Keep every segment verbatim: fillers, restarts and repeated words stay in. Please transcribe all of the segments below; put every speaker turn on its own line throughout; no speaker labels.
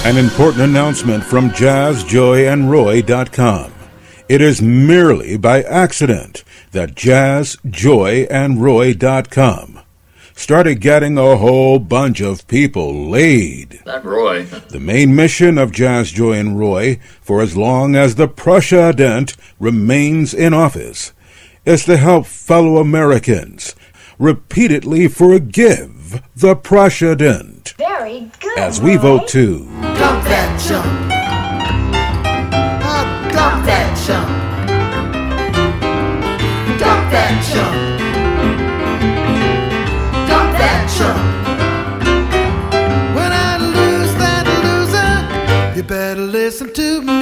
An important announcement from Jazz Joy and Roy dot com. It is merely by accident that Jazz Joy and Roy dot com started getting a whole bunch of people laid.
That Roy.
The main mission of Jazz Joy and Roy, for as long as the President remains in office, is to help fellow Americans repeatedly forgive the President.
Very good.
As we vote to
dump that chump. Uh, dump that chump. Dump that chump. Dump that chump. When I lose that loser, you better listen to me.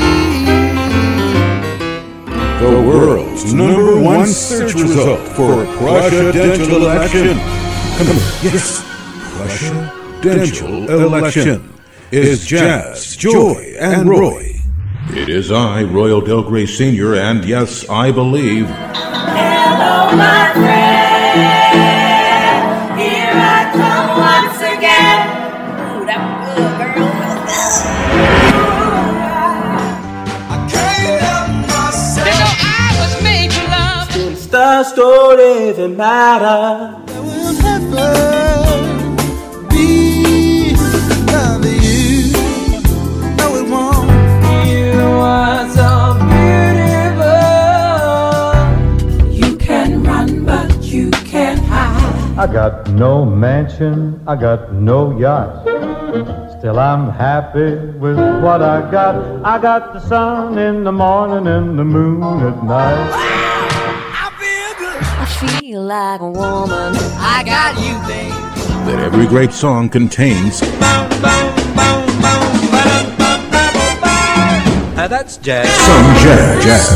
The world's number one search result for a presidential election. Come on, yes, presidential election is Jazz, Joy, and Roy. It is I, Royal Del Grey Senior, and yes, I believe.
Hello, my friend. Here I come once again. Ooh, that was good, girl.
I can't help myself.
You know I was made for love.
Since the story that matter.
There will never be another you. No, it won't.
You are so beautiful.
You can run, but you can't hide.
I got no mansion, I got no yacht. Still I'm happy with what I got. I got the sun in the morning and the moon at night.
I feel good.
I feel like a woman. I got you, babe.
That every great song contains
Uh, that's jazz.
some jazz. jazz.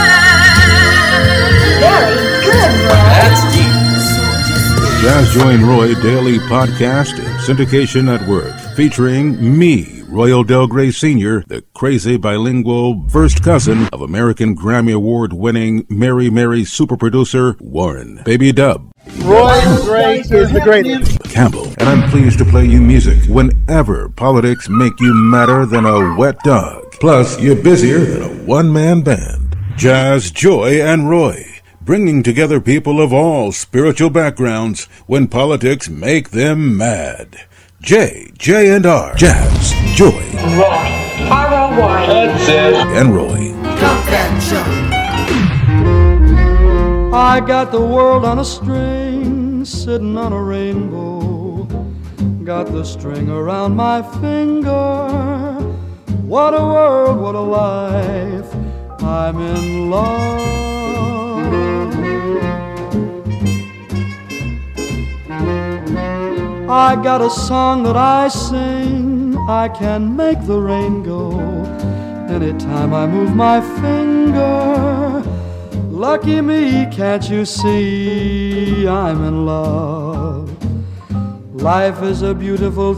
Very good, Roy.
That's deep.
Jazz Joy and Roy Daily Podcast and Syndication Network, featuring me, Royal Del Grey Senior, the crazy bilingual first cousin of American Grammy Award-winning Mary Mary super producer Warren Baby Dub
Roy Gray is the greatest.
Campbell, and I'm pleased to play you music whenever politics make you madder than a wet dog. Plus, you're busier than a one-man band. Jazz Joy and Roy, bringing together people of all spiritual backgrounds when politics make them mad. J, J and R, Jazz, Joy,
Roy. R O Y.
That's it.
and Roy.
Dump that chump.
I got the world on a string, sitting on a rainbow. Got the string around my finger. What a world, what a life. I'm in love. I got a song that I sing. I can make the rain go anytime I move my finger. Lucky me, can't you see I'm in love? Life is a beautiful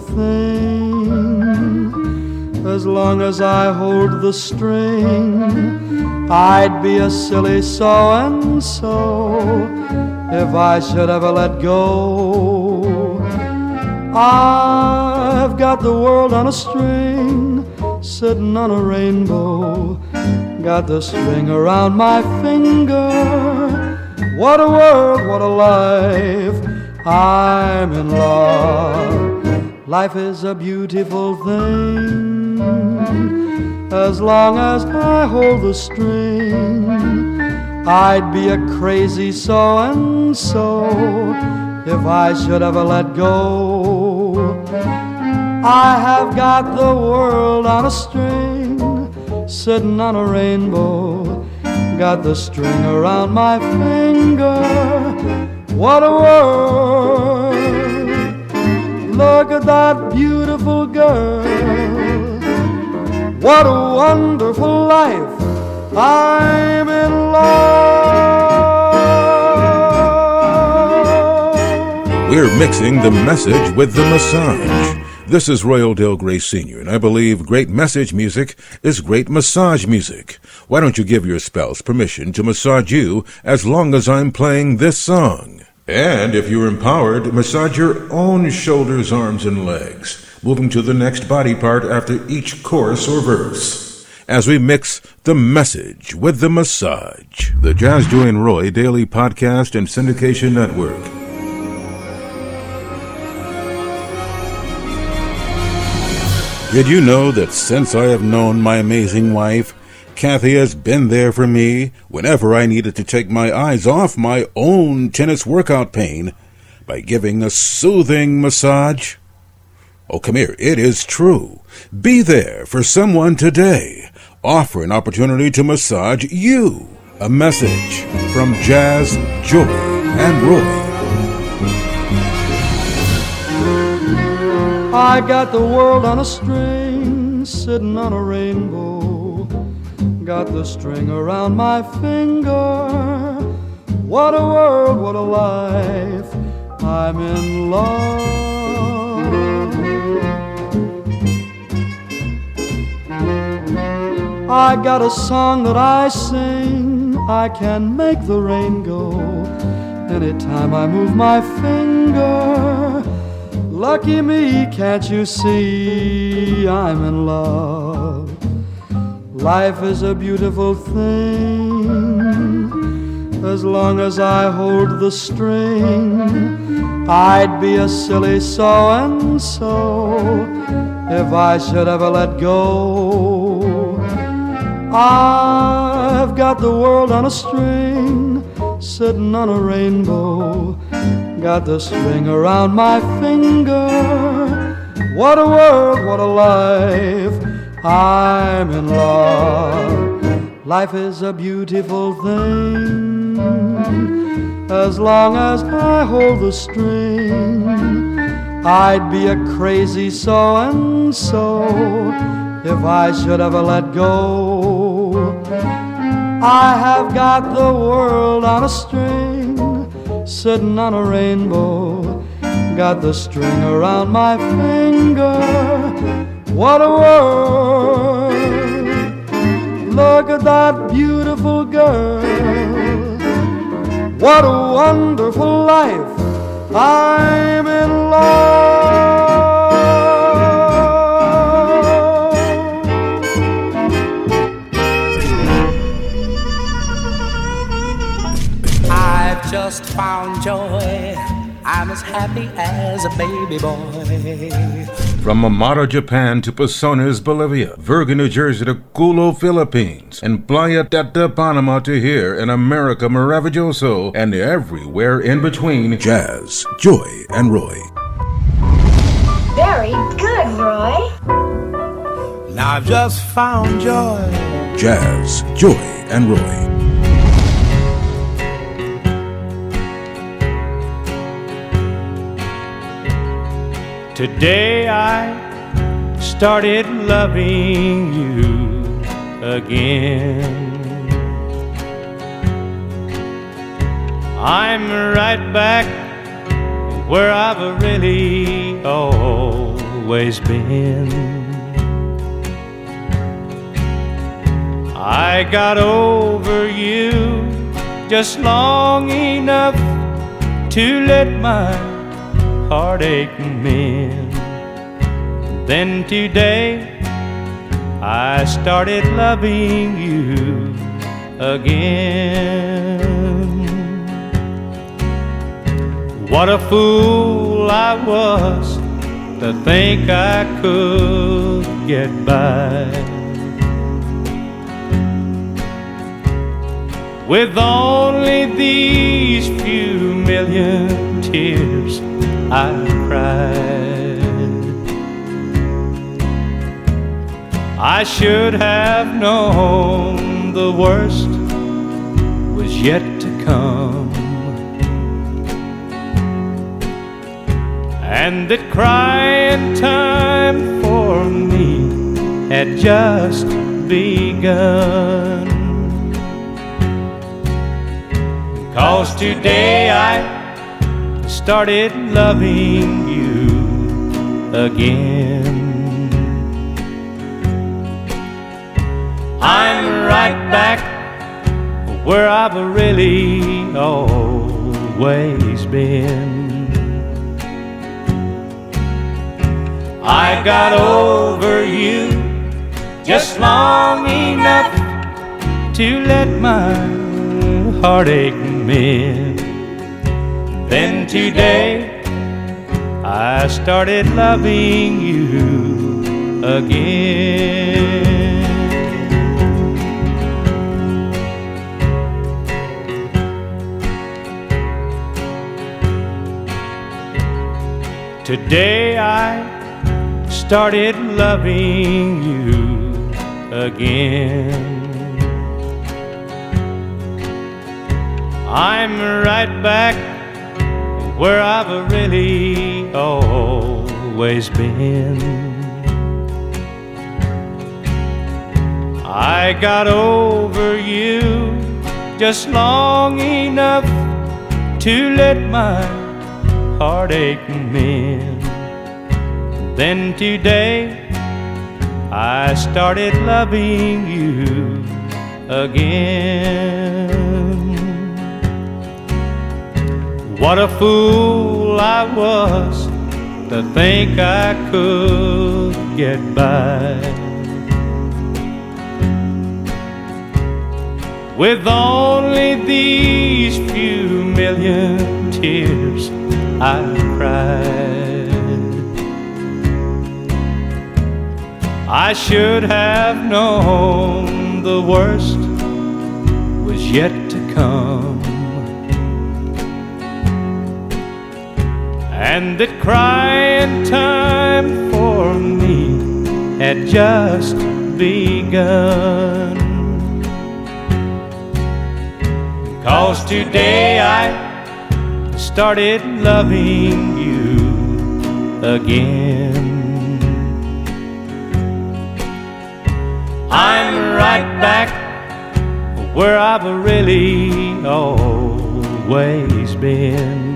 thing. As long as I hold the string, I'd be a silly so-and-so if I should ever let go. I've got the world on a string, sitting on a rainbow. Got the string around my finger. What a world, what a life. I'm in love. Life is a beautiful thing. As long as I hold the string, I'd be a crazy so-and-so if I should ever let go. I have got the world on a string, sitting on a rainbow. Got the string around my finger. What a world. Look at that beautiful girl. What a wonderful life. I'm in love.
We're mixing the message with the massage. This is Royal Del Grey Senior, and I believe great message music is great massage music. Why don't you give your spouse permission to massage you as long as I'm playing this song? And if you're empowered, massage your own shoulders, arms, and legs. moving to the next body part after each chorus or verse. As we mix the message with the massage. The Jazz Joy and Roy Daily Podcast and Syndication Network. Did you know that since I have known my amazing wife, Kathy has been there for me whenever I needed to take my eyes off my own tennis workout pain by giving a soothing massage? Oh, come here. It is true. Be there for someone today. Offer an opportunity to massage you. A message from Jazz, Joy, and Roy.
I got the world on a string, sitting on a rainbow. Got the string around my finger. What a world, what a life. I'm in love. I got a song that I sing. I can make the rain go anytime I move my finger. Lucky me, can't you see I'm in love? Life is a beautiful thing. As long as I hold the string, I'd be a silly so-and-so if I should ever let go. I've got the world on a string, sitting on a rainbow. Got the string around my finger. What a world, what a life. I'm in love. Life is a beautiful thing. As long as I hold the string, I'd be a crazy so-and-so if I should ever let go. I have got the world on a string, sitting on a rainbow. Got the string around my finger. What a world. Look at that beautiful girl. What a wonderful life. I'm in love.
I've just found joy. I'm as happy as a baby boy.
From Amara, Japan to Posones, Bolivia, Virga, New Jersey to Culo, Philippines, and Playa Teta, Panama to here in America, Maravilloso, and everywhere in between, Jazz, Joy, and Roy.
Very good, Roy.
Now I've just found joy.
Jazz, Joy, and Roy.
Today I started loving you again. I'm right back where I've really always been. I got over you just long enough to let my heartache mend. Then today I started loving you again. What a fool I was to think I could get by with only these few million tears I cried. I should have known the worst was yet to come, and that crying time for me had just begun. 'Cause today I started loving you again. I'm right back where I've really always been. I got over you just long enough to let my heartache mend. Then today I started loving you again. Today I started loving you again. I'm right back where I've really always been. I got over you just long enough to let my heartache mend. Then today I started loving you again. What a fool I was to think I could get by with only these few million tears I cried. I should have known the worst was yet to come, and that crying time for me had just begun. 'Cause today I started loving you again. I'm right back where I've really always been.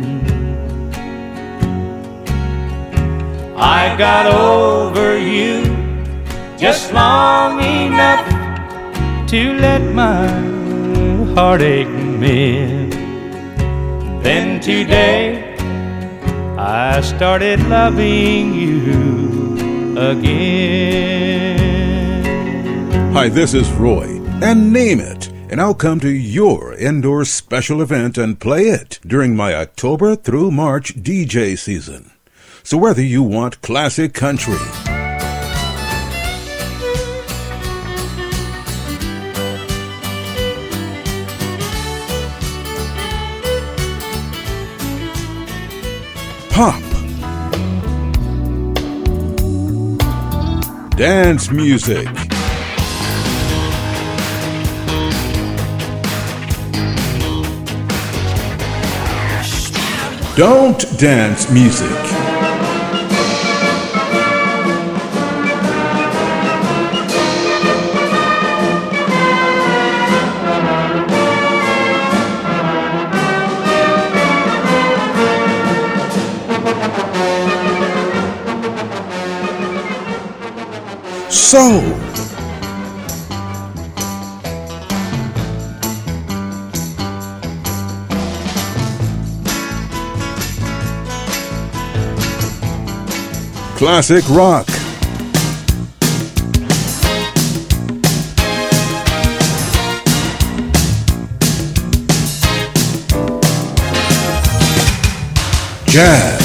I got over you just long enough to let my heartache mend. Then today I started loving you again.
Hi, this is Roy, and name it, and I'll come to your indoor special event and play it during my October through March D J season. So whether you want classic country, pop, dance music, don't dance music, soul, classic rock, jazz,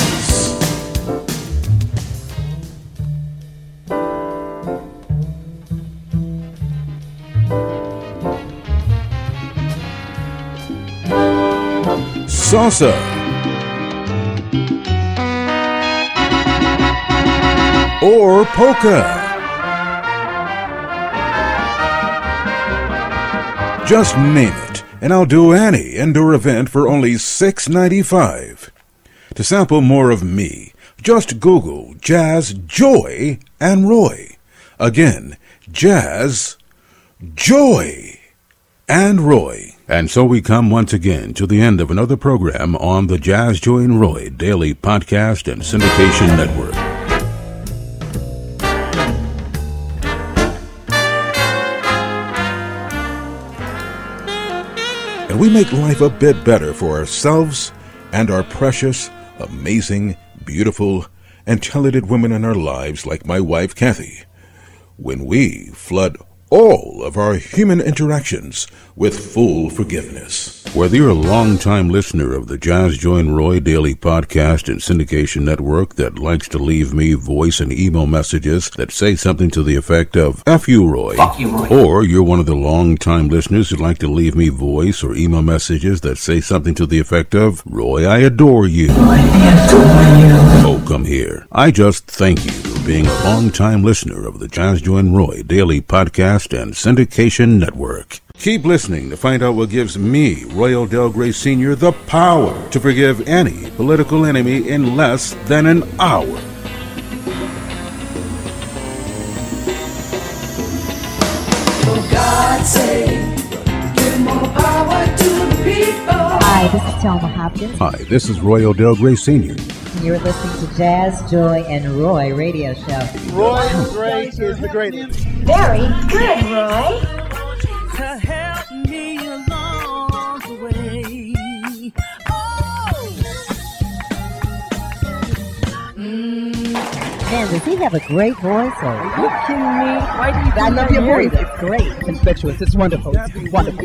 salsa, or polka. Just name it, and I'll do any indoor event for only six dollars and ninety-five cents. To sample more of me, just Google Jazz Joy and Roy. Again, Jazz Joy and Roy. And so we come once again to the end of another program on the Jazz Joy and Roy Daily Podcast and Syndication Network. And we make life a bit better for ourselves and our precious, amazing, beautiful, and talented women in our lives like my wife, Kathy, when we flood all of our human interactions with full forgiveness. Whether you're a long-time listener of the Jazz Joy and Roy Daily Podcast and Syndication Network that likes to leave me voice and email messages that say something to the effect of F you, Roy.
Fuck you, Roy.
Or you're one of the long-time listeners who like to leave me voice or email messages that say something to the effect of Roy, I adore you.
Roy, I adore you.
Oh, come here. I just thank you for being a long-time listener of the Jazz Joy and Roy Daily Podcast and Syndication Network. Keep listening to find out what gives me, Roy Del Grey Senior, the power to forgive any political enemy in less than an hour.
For God's sake, give more power to the people.
Hi, this is Thelma Hopkins.
Hi, this is Roy Del Grey Senior
You're listening to Jazz, Joy, and Roy radio show.
Roy Grace is the greatest.
Very good, Roy.
To help me along the way. Oh.
Mm. Man, does he have a great voice? Or
are you kidding me? Why do you
I love your voice.
It's great. It's infectious. It's wonderful. It's wonderful.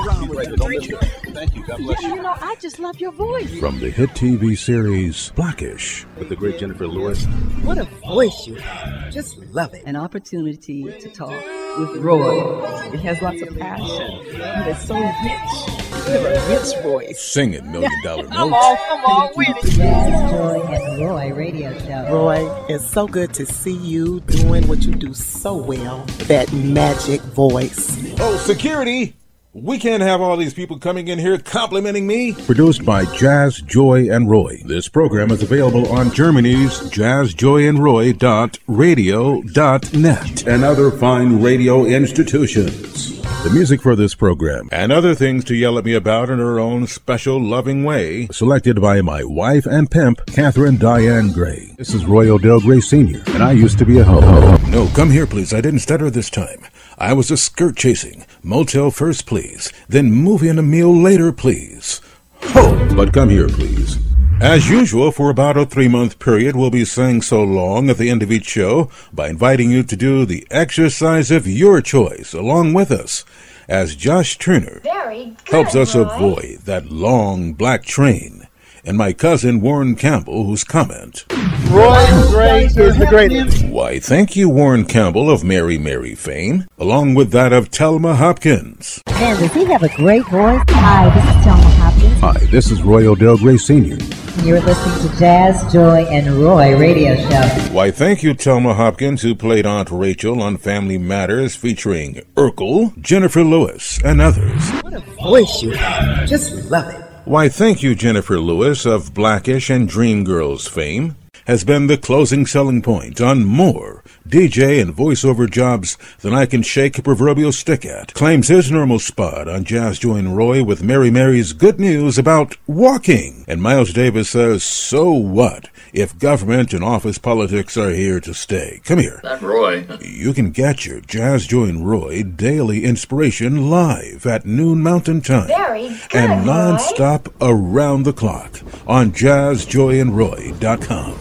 Thank you. God bless you.
You know, I just love your voice.
From the hit T V series Blackish with the great Jennifer Lewis.
What a voice you have. Just love it. An opportunity to talk with Roy. It has lots of passion. It is so rich. You have a rich voice.
Sing it, Million Dollar Notes.
Come on, come on with it.
Jazz, Joy, and Roy radio show.
Roy, it's so good to see you doing what you do so well. That magic voice.
Oh, security! We can't have all these people coming in here complimenting me. Produced by Jazz, Joy, and Roy. This program is available on Germany's jazz joy and roy dot radio dot net and other fine radio institutions. The music for this program and other things to yell at me about in her own special loving way, selected by my wife and pimp, Catherine Diane Gray. This is Roy Del Grey Senior, and I used to be a hoe. No, come here, please. I didn't stutter this time. I was a skirt chasing. Motel first, please. Then movie and a meal later, please. Ho! But come here, please. As usual, for about a three-month period, we'll be saying so long at the end of each show by inviting you to do the exercise of your choice along with us, as Josh Turner
Very good,
helps us
Roy.
avoid that long black train, and my cousin Warren Campbell, whose comment,
Roy Grace is the greatest.
Why, thank you, Warren Campbell of Mary Mary fame, along with that of Thelma Hopkins.
Man, does he have a great voice? Hi, this is Thelma Hopkins.
Hi, this is Roy Del Grey Senior
You're listening to Jazz, Joy, and Roy radio show.
Why, thank you, Thelma Hopkins, who played Aunt Rachel on Family Matters featuring Urkel, Jennifer Lewis, and others.
What a voice you have. Just love it.
Why, thank you, Jennifer Lewis of Blackish and Dreamgirls fame, has been the closing selling point on more D J and voiceover jobs than I can shake a proverbial stick at. Claims his normal spot on Jazz, Joy, and Roy with Mary Mary's good news about walking. And Miles Davis says, so what if government and office politics are here to stay? Come here.
That Roy.
You can get your Jazz, Joy, and Roy daily inspiration live at noon Mountain Time.
Very good,
and
Roy.
non-stop around the clock on jazz joy and roy dot com.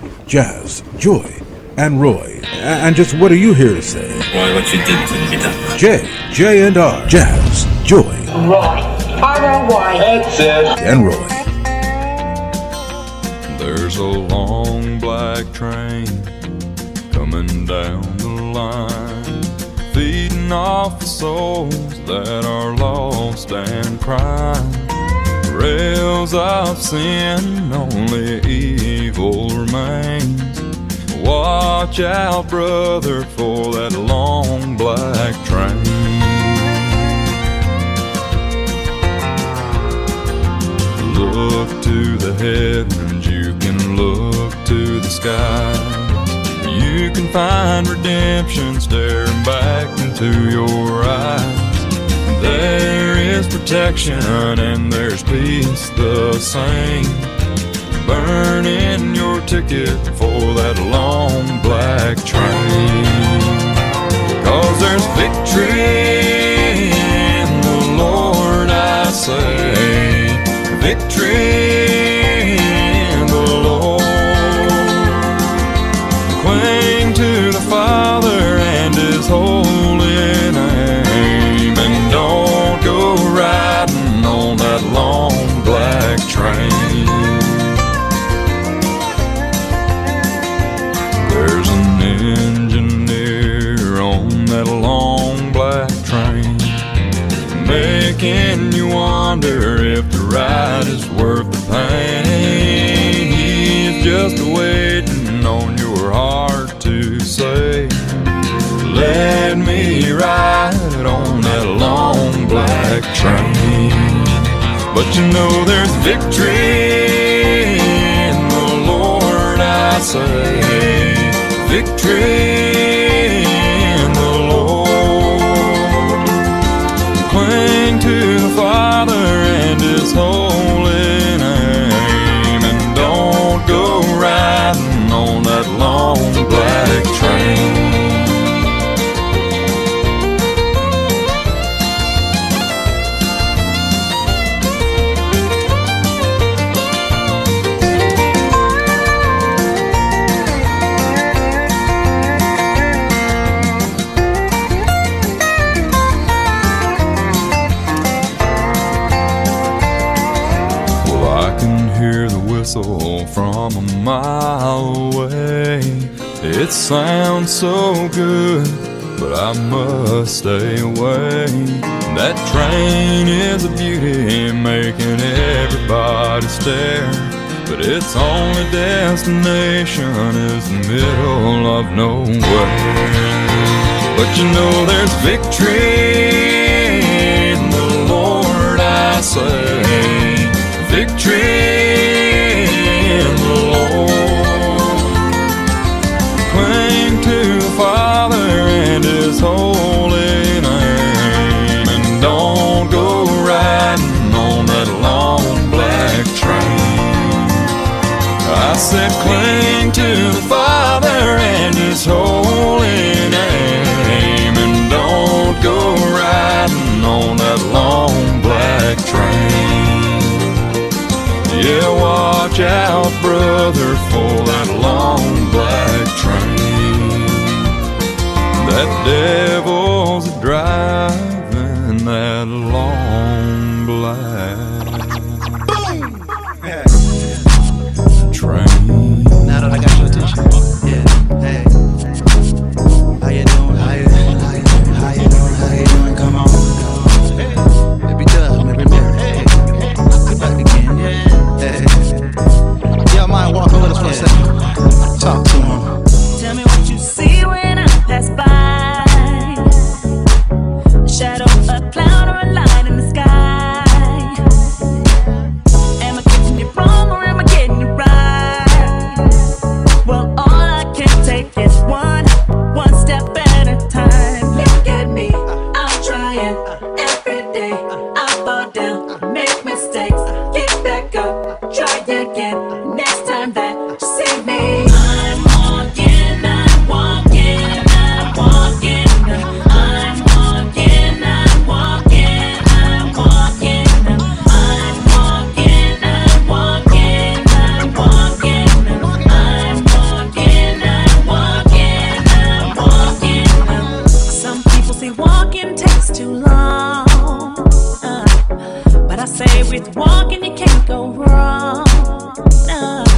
Jazz, Joy, and Roy. And just what are you here to say?
Roy, what you did to me done.
J, J and R. Jazz, Joy.
Roy. R O Y.
That's it.
And Roy.
There's a long black train coming down the line, feeding off the souls that are lost and crying. Rails of sin, only evil remains. Watch out, brother, for that long black train. Look to the heavens, you can look to the skies. You can find redemption staring back into your eyes. There is protection and there's peace the same. Burning your ticket for that long black train. Cause there's victory in the Lord, I say. Victory in the Lord. just waiting on your heart to say, let me ride on that long black train. But you know there's victory in the Lord, I say, victory in the Lord. Cling to the Father and His holy name, and don't go riding on that long black train. From a mile away, it sounds so good, but I must stay away. That train is a beauty, making everybody stare, but its only destination is the middle of nowhere. But you know there's victory in the Lord, I say, victory in the Lord. Cling to the Father and His holy name, and don't go riding on that long black train. I said cling to the Father and His holy name, and don't go riding on that long black train. Yeah, watch out, brother, for that long black train. That devil's driving that long black train.
Now that I got your attention, yeah, hey, how you doing? How you, how you, how you doing? How you doing? Come on, maybe Doug, maybe Mary, hey, come back again, yeah. Hey. Y'all mind walking with us for a second? Talk to him.
Tell me what you see when I pass by. A shadow, a cloud, or a light in the sky. Am I getting it wrong or am I getting it right? Well, all I can take is one, one step at a time. Look at me, I'm trying every day. I fall down, make mistakes, get back up, try again. Next time that you see me, I'm walking, I'm walking, I'm walking. I'm walking, I'm walking, I'm walking. I'm walking, I'm walking, I'm walking. I'm walking, I'm walking, I'm walking. Some people say walking takes too long, uh, but I say with walking you can't go wrong. Uh,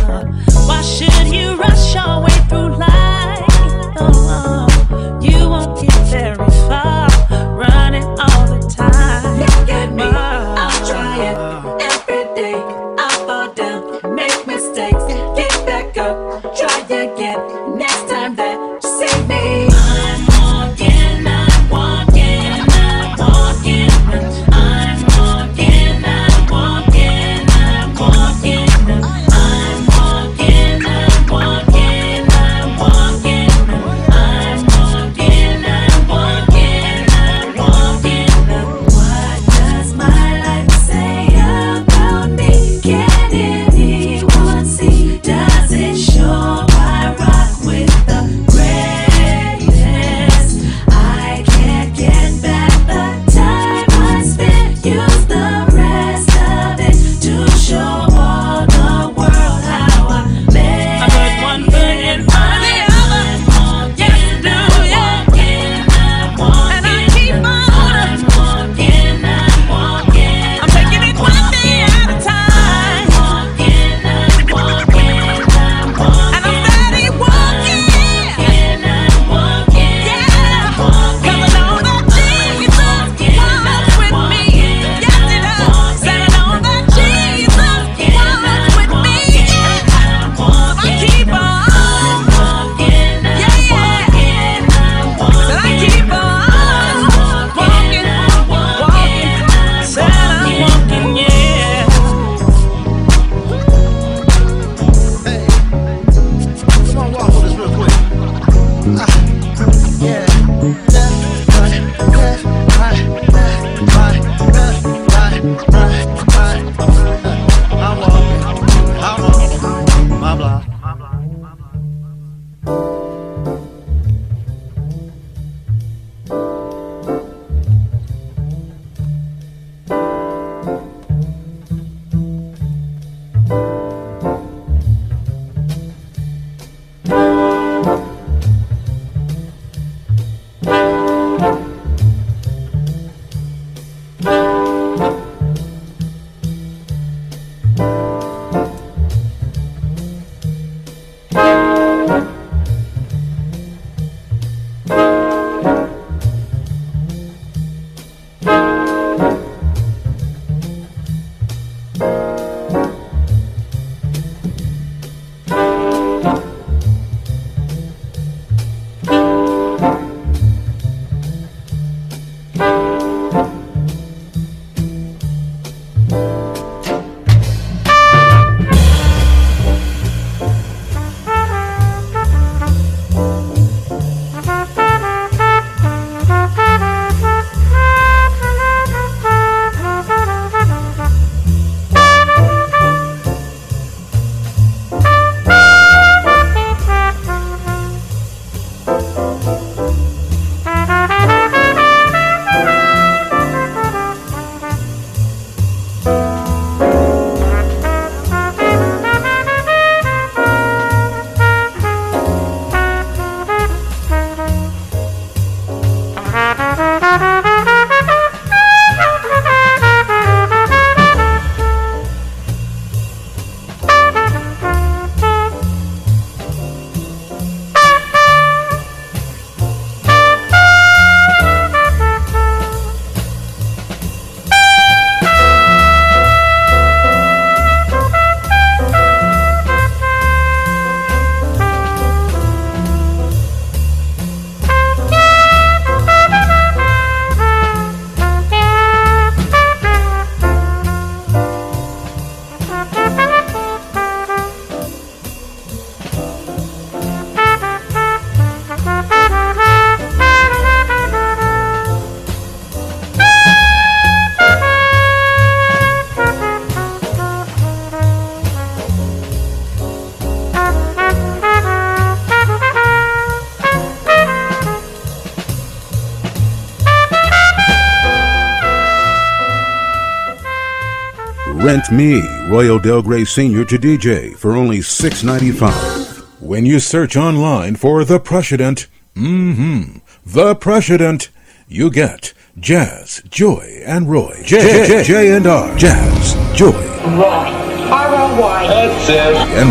Rent me, Royal Del Grey Senior to D J for only six dollars and ninety-five cents. When you search online for The Precedent, mm-hmm, The Precedent, you get Jazz, Joy, and Roy. J, J, J, J and R. Jazz, Joy.
Roy. R O Y.
That's it.
And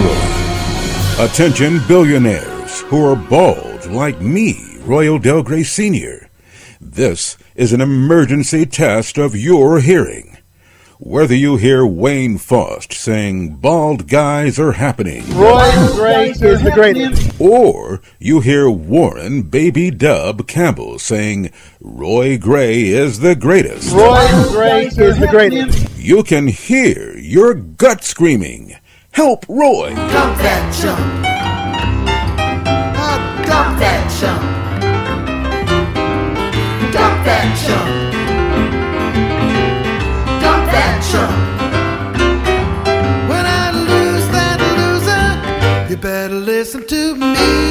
Roy. Attention billionaires who are bald like me, Royal Del Grey Senior This is an emergency test of your hearing. Whether you hear Wayne Faust saying bald guys are happening,
Roy Gray is the greatest,
or you hear Warren Baby Dub Campbell saying Roy Gray is the greatest,
Roy Gray is the greatest,
you can hear your gut screaming, help Roy.
Dump that chump. Oh, dump that chump. Dump that chump. When I lose that loser, you better listen to me.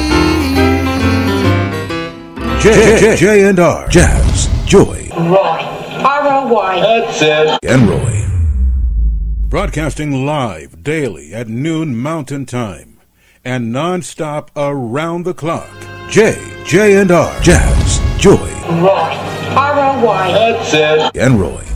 J, J, J and R. Jazz, Joy.
Roy. R O Y.
That's it.
And Roy. Broadcasting live daily at noon Mountain Time and non-stop around the clock. J, J and R. Jazz, Joy.
Roy. R O Y.
That's it.
And Roy.